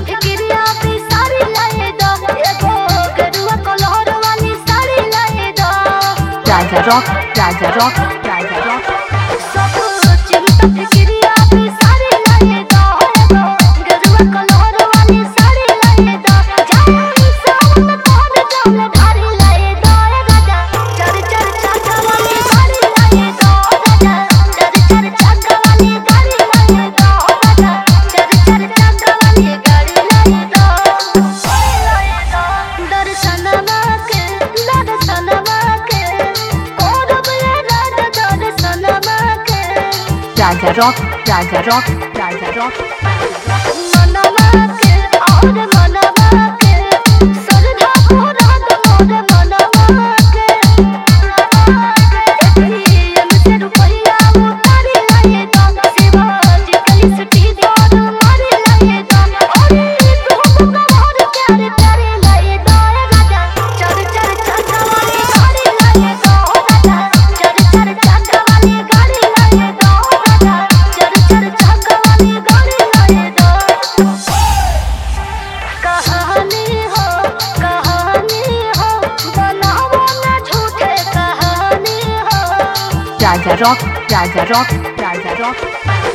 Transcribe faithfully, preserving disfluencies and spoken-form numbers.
फिक्रिया भी सारी लाए दो, एगो गेरुआ कलर वाली साड़ी लाए दो। Raja rock, Raja rock, Raja rock. सब चिंता फिक्रिया भी सारी लाए दो, एगो गेरुआ कलर वाली साड़ी लाए दो। जाई सावन तोहर जल ढारी लाए दो राजा, चर चर चाका वाली गाड़ी लाए दो राजा, चर चर चाका वाली गाड़ी लाए दो राजा, चर चर चाका वाली गाड़ी लाए दो लाए दो। दर्शनमा के दर्शनमा के करब ये राजा दर्शनमा के। Raja rock, Raja rock, Raja rock. मनवा के और मनवा के श्रद्धा पूरा मोर मनवा के। एटीएम से रुपया उतारी लाए दो, शिवाजी कलिसटी दौड़ मारी लाए दो। अरे तू मोर प्यारे प्यारे लाए दो राजा, चर चर चाका वाली गाड़ी लाए दो राजा, चर चर चाका वाली गाड़ी लाए दो राजा, चर चर चाका वाली गाड़ी लाए दो। कहानी हो कहानी हो बनाओ ना झूठे कहानी हो। Raja rock, Raja rock, Raja rock.